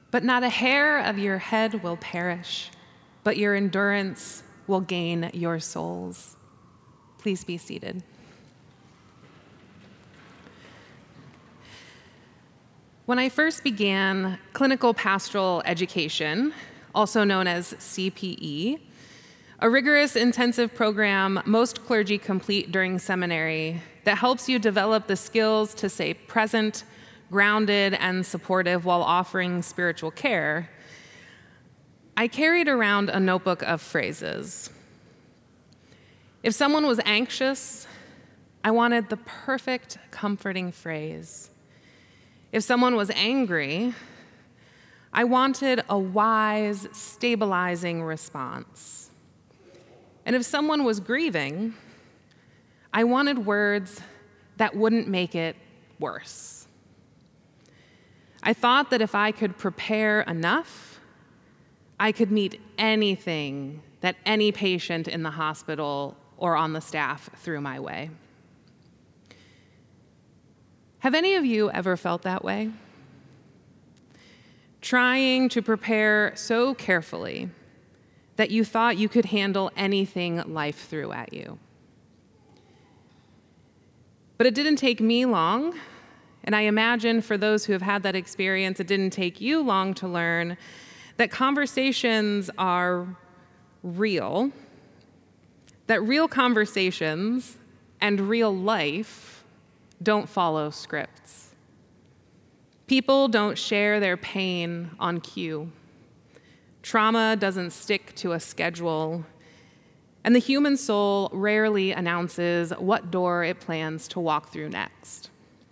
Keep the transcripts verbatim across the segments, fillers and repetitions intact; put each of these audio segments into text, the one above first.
But not a hair of your head will perish, but your endurance will gain your souls. Please be seated. When I first began clinical pastoral education, also known as C P E, a rigorous intensive program most clergy complete during seminary that helps you develop the skills to stay present, grounded, and supportive while offering spiritual care, I carried around a notebook of phrases. If someone was anxious, I wanted the perfect comforting phrase. If someone was angry, I wanted a wise, stabilizing response. And if someone was grieving, I wanted words that wouldn't make it worse. I thought that if I could prepare enough, I could meet anything that any patient in the hospital or on the staff threw my way. Have any of you ever felt that way? Trying to prepare so carefully that you thought you could handle anything life threw at you. But it didn't take me long, and I imagine for those who have had that experience, it didn't take you long to learn that conversations are real, that real conversations and real life don't follow scripts. People don't share their pain on cue. Trauma doesn't stick to a schedule, and the human soul rarely announces what door it plans to walk through next.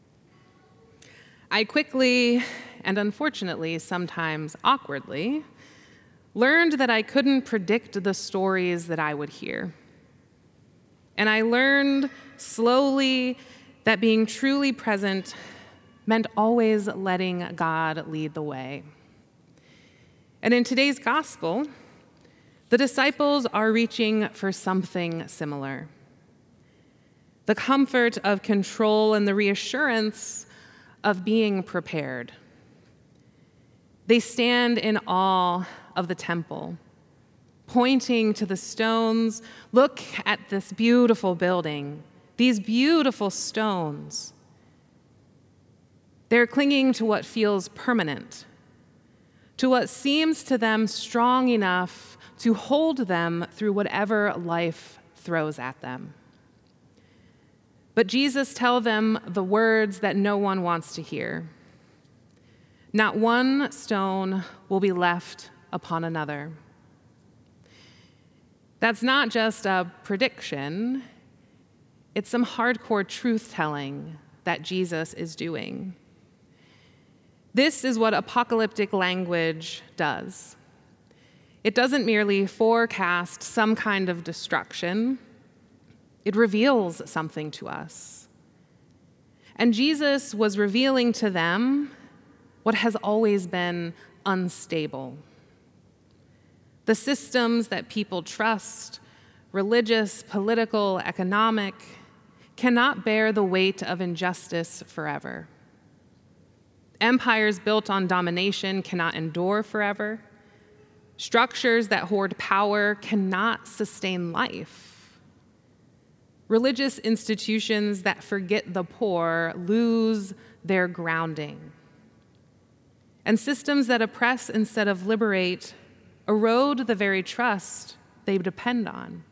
I quickly, and unfortunately sometimes awkwardly, learned that I couldn't predict the stories that I would hear. And I learned slowly that being truly present meant always letting God lead the way. And in today's gospel, the disciples are reaching for something similar. The comfort of control and the reassurance of being prepared. They stand in awe of the temple, pointing to the stones. Look at this beautiful building, these beautiful stones. They're clinging to what feels permanent, to what seems to them strong enough to hold them through whatever life throws at them. But Jesus tells them the words that no one wants to hear. Not one stone will be left upon another. That's not just a prediction, it's some hardcore truth-telling that Jesus is doing. This is what apocalyptic language does. It doesn't merely forecast some kind of destruction, it reveals something to us. And Jesus was revealing to them what has always been unstable. The systems that people trust, religious, political, economic, cannot bear the weight of injustice forever. Empires built on domination cannot endure forever. Structures that hoard power cannot sustain life. Religious institutions that forget the poor lose their grounding. And systems that oppress instead of liberate erode the very trust they depend on.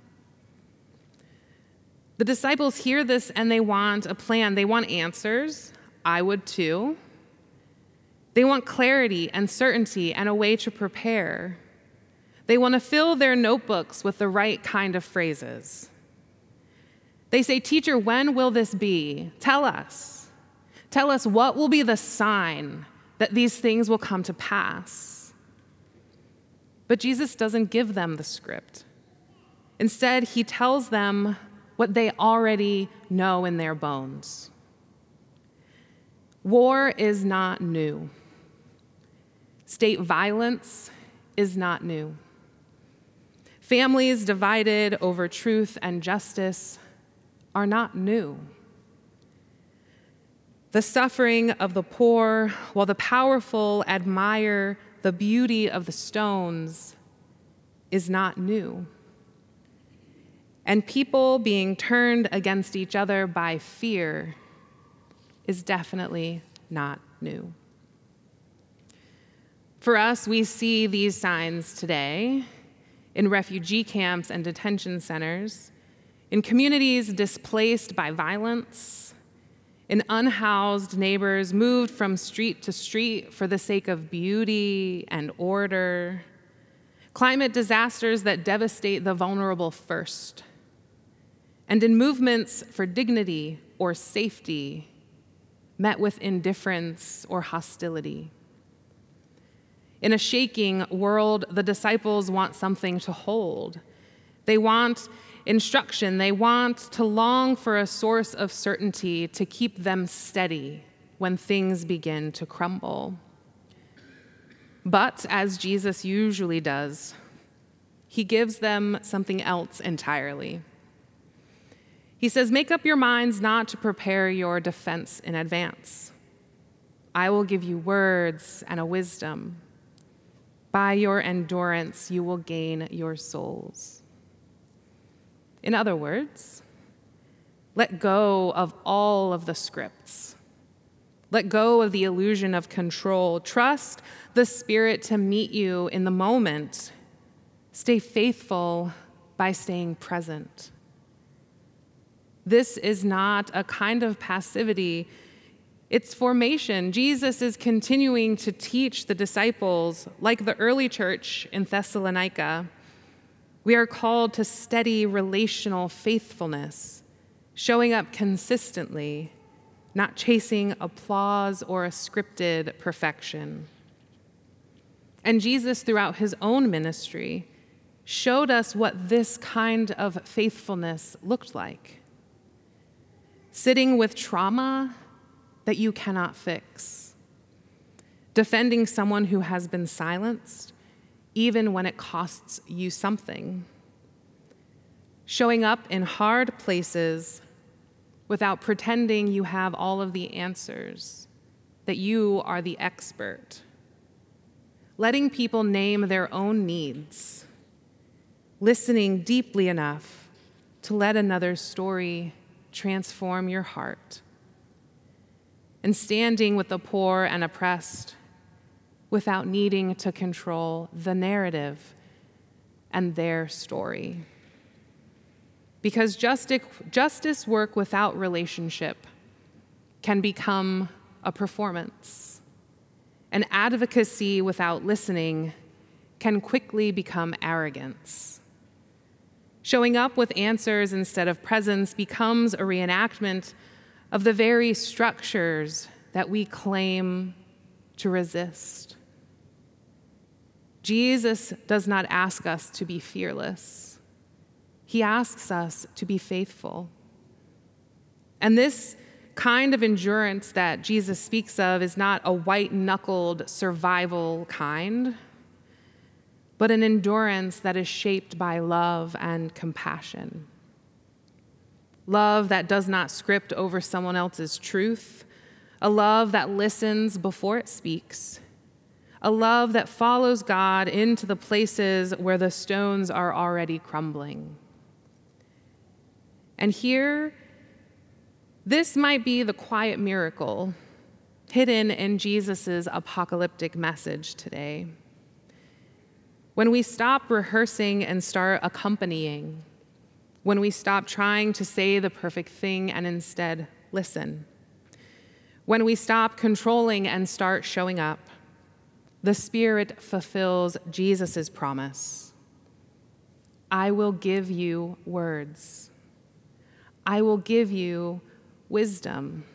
The disciples hear this and they want a plan. They want answers. I would too. They want clarity and certainty and a way to prepare. They want to fill their notebooks with the right kind of phrases. They say, "Teacher, when will this be? Tell us. Tell us what will be the sign that these things will come to pass." But Jesus doesn't give them the script. Instead, he tells them what they already know in their bones. War is not new. State violence is not new. Families divided over truth and justice are not new. the suffering of the poor, while the powerful admire the beauty of the stones, is not new. And people being turned against each other by fear is definitely not new. For us, we see these signs today in refugee camps and detention centers, in communities displaced by violence, in unhoused neighbors moved from street to street for the sake of beauty and order, climate disasters that devastate the vulnerable first, and in movements for dignity or safety met with indifference or hostility. In a shaking world, the disciples want something to hold. They want instruction. They want to long for a source of certainty to keep them steady when things begin to crumble. But as Jesus usually does, he gives them something else entirely. He says, "Make up your minds not to prepare your defense in advance. I will give you words and a wisdom. By your endurance, you will gain your souls." In other words, let go of all of the scripts. Let go of the illusion of control. Trust the Spirit to meet you in the moment. Stay faithful by staying present. This is not a kind of passivity. It's formation. Jesus is continuing to teach the disciples, like the early church in Thessalonica. We are called to steady relational faithfulness, showing up consistently, not chasing applause or a scripted perfection. And Jesus, throughout his own ministry, showed us what this kind of faithfulness looked like. Sitting with trauma that you cannot fix. Defending someone who has been silenced, even when it costs you something. Showing up in hard places without pretending you have all of the answers, that you are the expert. Letting people name their own needs. Listening deeply enough to let another's story transform your heart. And standing with the poor and oppressed without needing to control the narrative and their story. Because justice, justice work without relationship can become a performance. And advocacy without listening can quickly become arrogance. Showing up with answers instead of presence becomes a reenactment of the very structures that we claim to resist. Jesus does not ask us to be fearless. He asks us to be faithful. And this kind of endurance that Jesus speaks of is not a white-knuckled survival kind, but an endurance that is shaped by love and compassion. Love that does not script over someone else's truth, a love that listens before it speaks, a love that follows God into the places where the stones are already crumbling. And here, this might be the quiet miracle hidden in Jesus' apocalyptic message today. When we stop rehearsing and start accompanying, when we stop trying to say the perfect thing and instead listen, when we stop controlling and start showing up, the Spirit fulfills Jesus' promise. I will give you words. I will give you wisdom.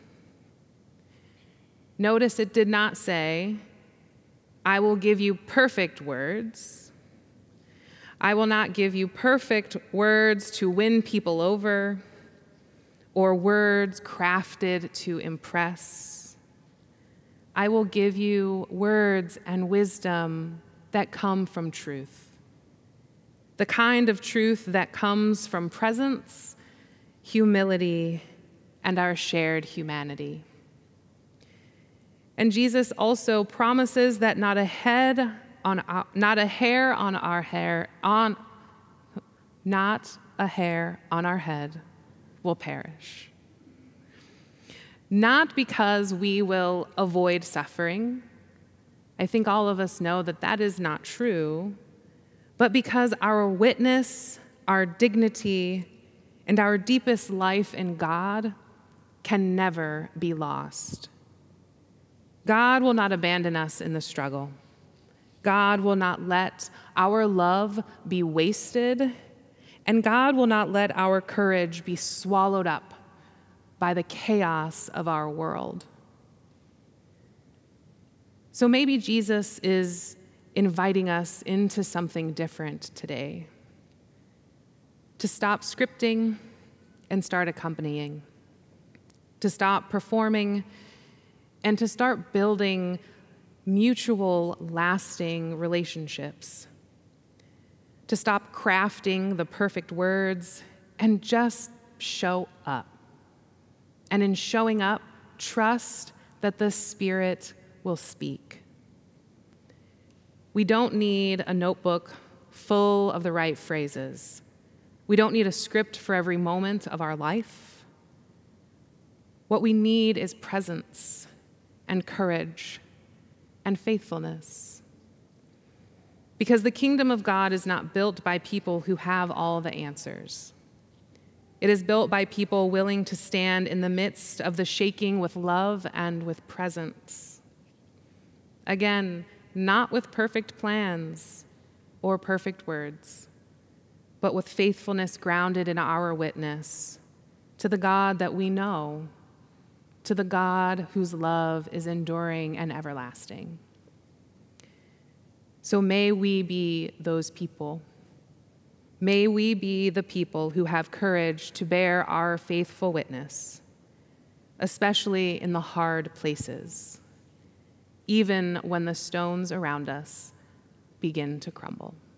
Notice it did not say, I will give you perfect words. I will not give you perfect words to win people over or words crafted to impress. I will give you words and wisdom that come from truth. The kind of truth that comes from presence, humility, and our shared humanity. And Jesus also promises that not a head on our, not a hair on our hair on not a hair on our head will perish. Not because we will avoid suffering. I think all of us know that that is not true, but because our witness, our dignity, and our deepest life in God can never be lost. God will not abandon us in the struggle. God will not let our love be wasted, and God will not let our courage be swallowed up by the chaos of our world. So maybe Jesus is inviting us into something different today. To stop scripting and start accompanying. To stop performing and to start building mutual, lasting relationships. To stop crafting the perfect words and just show up. And in showing up, trust that the Spirit will speak. We don't need a notebook full of the right phrases. We don't need a script for every moment of our life. What we need is presence and courage and faithfulness. Because the kingdom of God is not built by people who have all the answers. It is built by people willing to stand in the midst of the shaking with love and with presence. Again, not with perfect plans or perfect words, but with faithfulness grounded in our witness to the God that we know, to the God whose love is enduring and everlasting. So may we be those people. May we be the people who have courage to bear our faithful witness, especially in the hard places, even when the stones around us begin to crumble.